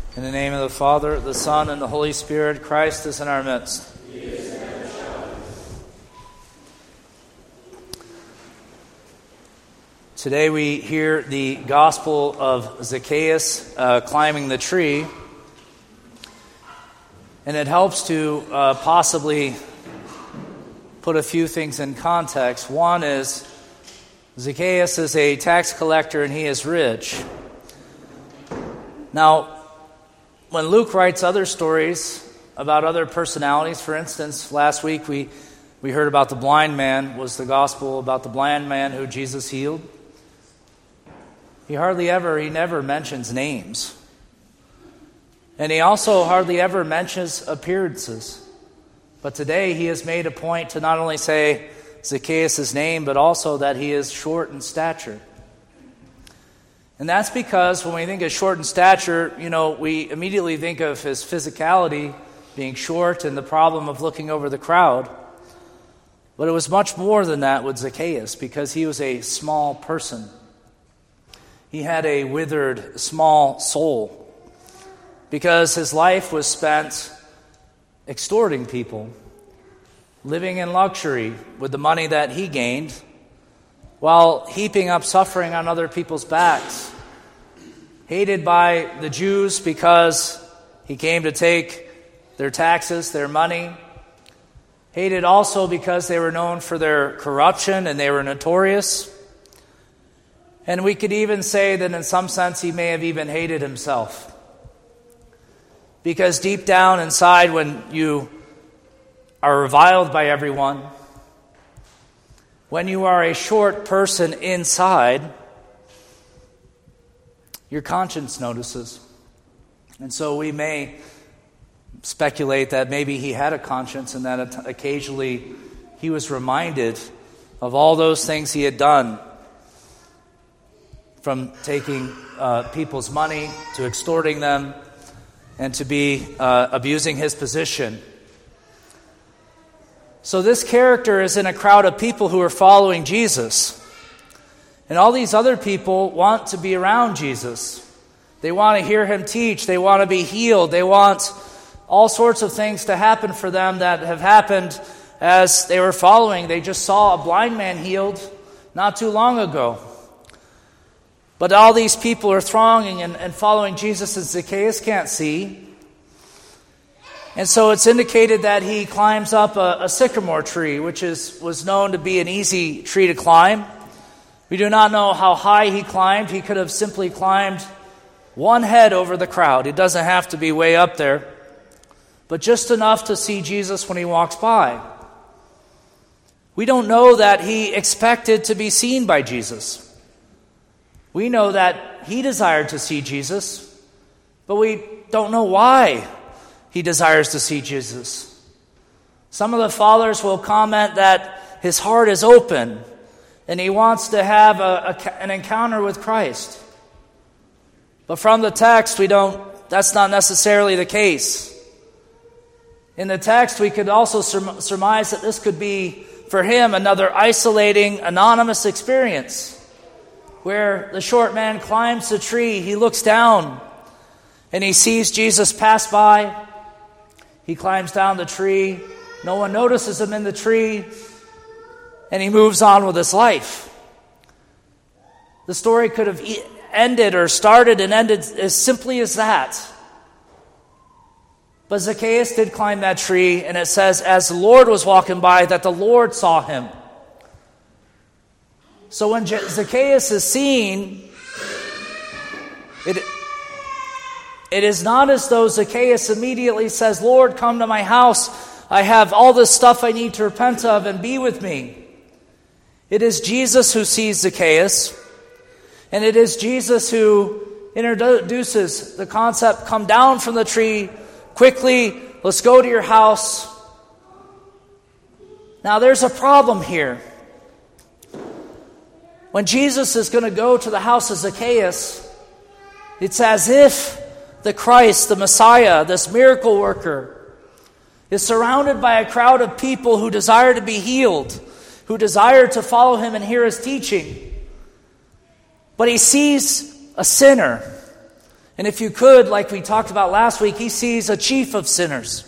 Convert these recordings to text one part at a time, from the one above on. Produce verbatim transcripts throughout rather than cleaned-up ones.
In the name of the Father, the Son, and the Holy Spirit, Christ is in our midst. Today we hear the gospel of Zacchaeus uh, climbing the tree, and it helps to uh, possibly put a few things in context. One is Zacchaeus is a tax collector and he is rich. Now, when Luke writes other stories about other personalities, for instance, last week we, we heard about the blind man, was the gospel about the blind man who Jesus healed. He hardly ever, he never mentions names. And he also hardly ever mentions appearances. But today he has made a point to not only say Zacchaeus' name, but also that he is short in stature. And that's because when we think of short in stature, you know, we immediately think of his physicality being short and the problem of looking over the crowd. But it was much more than that with Zacchaeus, because he was a small person. He had a withered, small soul, because his life was spent extorting people, living in luxury with the money that he gained, while heaping up suffering on other people's backs. Hated by the Jews because he came to take their taxes, their money. Hated also because they were known for their corruption and they were notorious. And we could even say that in some sense he may have even hated himself. Because deep down inside, when you are reviled by everyone, when you are a short person inside, your conscience notices. And so we may speculate that maybe he had a conscience and that occasionally he was reminded of all those things he had done, from taking uh, people's money to extorting them and to be uh, abusing his position. So this character is in a crowd of people who are following Jesus. And all these other people want to be around Jesus. They want to hear him teach. They want to be healed. They want all sorts of things to happen for them that have happened as they were following. They just saw a blind man healed not too long ago. But all these people are thronging and, and following Jesus, and Zacchaeus can't see. And so it's indicated that he climbs up a, a sycamore tree, which is was known to be an easy tree to climb. We do not know how high he climbed. He could have simply climbed one head over the crowd. It doesn't have to be way up there, but just enough to see Jesus when he walks by. We don't know that he expected to be seen by Jesus. We know that he desired to see Jesus, but we don't know why he desires to see Jesus. Some of the fathers will comment that his heart is open and he wants to have a, a, an encounter with Christ. But from the text, we don't, that's not necessarily the case. In the text, we could also sur- surmise that this could be, for him, another isolating, anonymous experience, where the short man climbs the tree, he looks down, and he sees Jesus pass by. He climbs down the tree. No one notices him in the tree, and he moves on with his life. The story could have ended or started and ended as simply as that. But Zacchaeus did climb that tree, and it says, as the Lord was walking by, that the Lord saw him. So when Zacchaeus is seen, it, it is not as though Zacchaeus immediately says, Lord, come to my house. I have all this stuff I need to repent of and be with me. It is Jesus who sees Zacchaeus, and it is Jesus who introduces the concept, come down from the tree quickly, let's go to your house. Now there's a problem here. When Jesus is going to go to the house of Zacchaeus, it's as if the Christ, the Messiah, this miracle worker, is surrounded by a crowd of people who desire to be healed, who desire to follow him and hear his teaching. But he sees a sinner, And if you could, like we talked about last week, he sees a chief of sinners.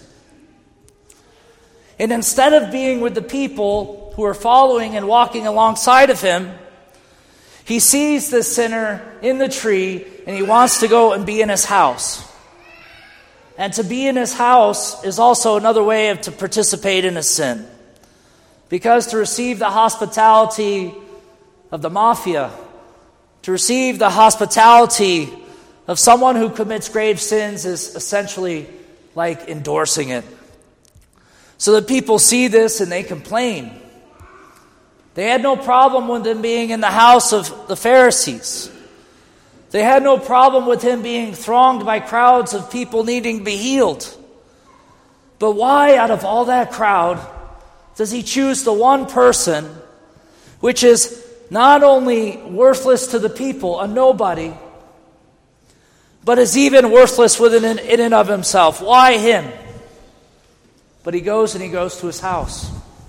And instead of being with the people who are following and walking alongside of him, he sees this sinner in the tree and he wants to go and be in his house. And to be in his house is also another way of to participate in his sin. Because to receive the hospitality of the mafia, to receive the hospitality of someone who commits grave sins is essentially like endorsing it. So the people see this and they complain. They had no problem with him being in the house of the Pharisees. They had no problem with him being thronged by crowds of people needing to be healed. But why, out of all that crowd, does he choose the one person which is not only worthless to the people, a nobody, but is even worthless within in and of himself? Why him? But he goes and he goes to his house.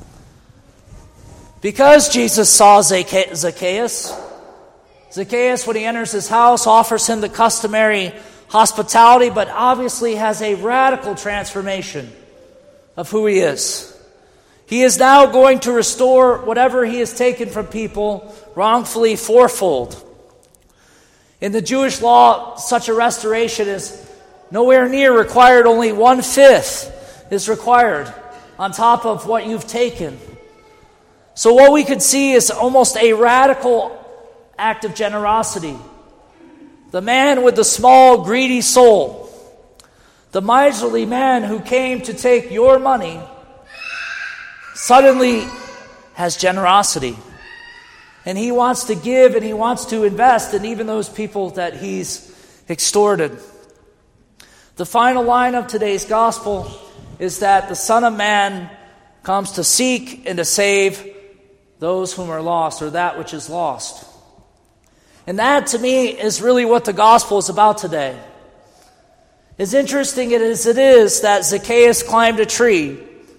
Because Jesus saw Zacchaeus, Zacchaeus, when he enters his house, offers him the customary hospitality, but obviously has a radical transformation of who he is. He is now going to restore whatever he has taken from people wrongfully fourfold. In the Jewish law, such a restoration is nowhere near required. Only one-fifth is required on top of what you've taken. So what we could see is almost a radical act of generosity. The man with the small, greedy soul, the miserly man who came to take your money, suddenly has generosity. And he wants to give and he wants to invest in even those people that he's extorted. The final line of today's gospel is that the Son of Man comes to seek and to save those whom are lost, or that which is lost. And that, to me, is really what the gospel is about today. As interesting as it is that Zacchaeus climbed a tree,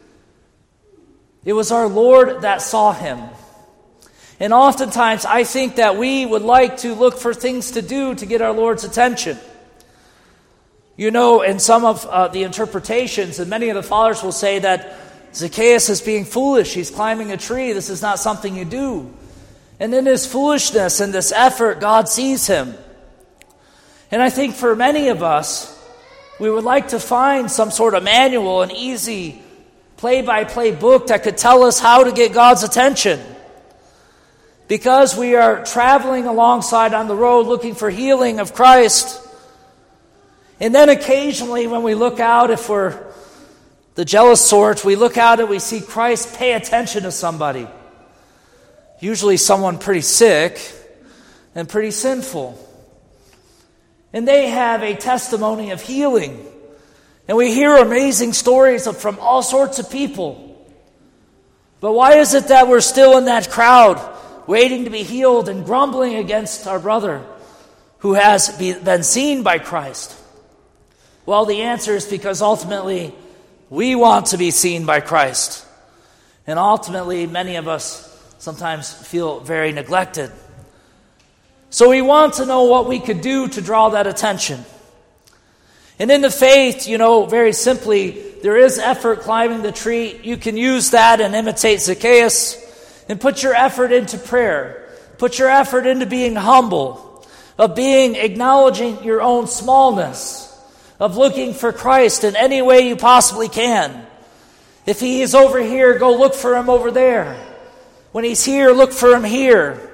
it was our Lord that saw him. And oftentimes, I think that we would like to look for things to do to get our Lord's attention. You know, in some of uh, the interpretations, and many of the fathers will say that Zacchaeus is being foolish. He's climbing a tree. This is not something you do. And in his foolishness and this effort, God sees him. And I think for many of us, we would like to find some sort of manual, an easy play-by-play book that could tell us how to get God's attention. Because we are traveling alongside on the road looking for healing of Christ. And then occasionally when we look out, if we're the jealous sort, we look out and we see Christ pay attention to somebody. Usually someone pretty sick and pretty sinful. And they have a testimony of healing. And we hear amazing stories of, from all sorts of people. But why is it that we're still in that crowd, waiting to be healed and grumbling against our brother who has be, been seen by Christ? Well, the answer is because ultimately we want to be seen by Christ. And ultimately, many of us sometimes feel very neglected. So we want to know what we could do to draw that attention. And in the faith, you know, very simply, there is effort climbing the tree. You can use that and imitate Zacchaeus. And put your effort into prayer. Put your effort into being humble. Of being, acknowledging your own smallness. Of looking for Christ in any way you possibly can. If he is over here, go look for him over there. When he's here, look for him here.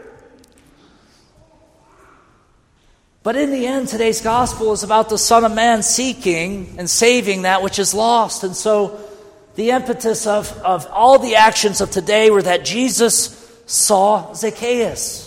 But in the end, today's gospel is about the Son of Man seeking and saving that which is lost. And so the impetus of, of all the actions of today were that Jesus saw Zacchaeus.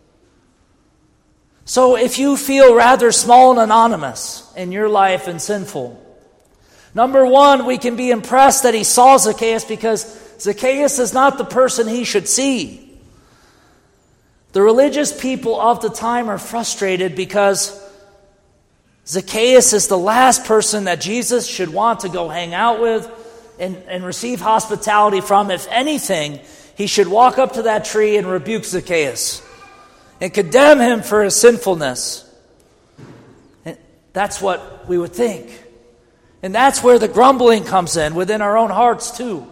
So if you feel rather small and anonymous in your life and sinful, number one, we can be impressed that he saw Zacchaeus because Zacchaeus is not the person he should see. The religious people of the time are frustrated because Zacchaeus is the last person that Jesus should want to go hang out with and, and receive hospitality from. If anything, he should walk up to that tree and rebuke Zacchaeus and condemn him for his sinfulness. And, That's what we would think. And that's where the grumbling comes in, within our own hearts too.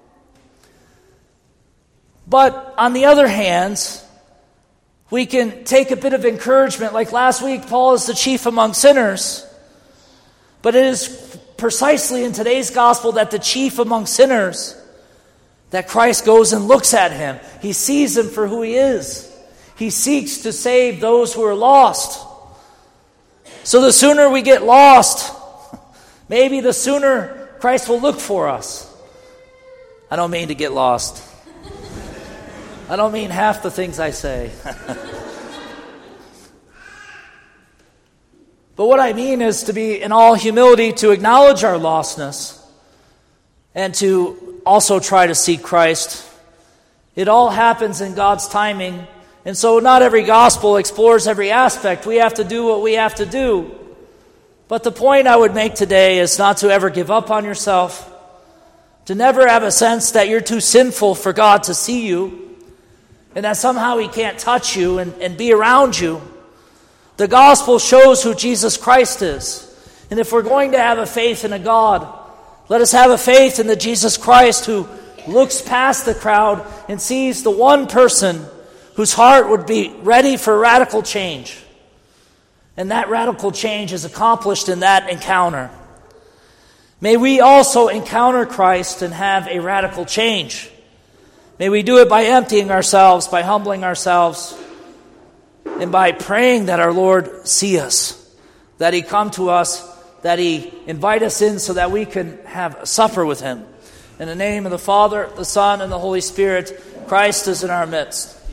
But on the other hand, we can take a bit of encouragement. Like last week, Paul is the chief among sinners. But it is precisely in today's gospel that the chief among sinners, that Christ goes and looks at him. He sees him for who he is. He seeks to save those who are lost. So the sooner we get lost, maybe the sooner Christ will look for us. I don't mean to get lost. I don't mean half the things I say. But what I mean is to be in all humility, to acknowledge our lostness and to also try to seek Christ. It all happens in God's timing. And so not every gospel explores every aspect. We have to do what we have to do. But the point I would make today is not to ever give up on yourself, to never have a sense that you're too sinful for God to see you, and that somehow He can't touch you and, and be around you. The gospel shows who Jesus Christ is. And if we're going to have a faith in a God, let us have a faith in the Jesus Christ who looks past the crowd and sees the one person whose heart would be ready for radical change. And that radical change is accomplished in that encounter. May we also encounter Christ and have a radical change. May we do it by emptying ourselves, by humbling ourselves, and by praying that our Lord see us, that He come to us, that He invite us in so that we can have supper with Him. In the name of the Father, the Son, and the Holy Spirit, Christ is in our midst.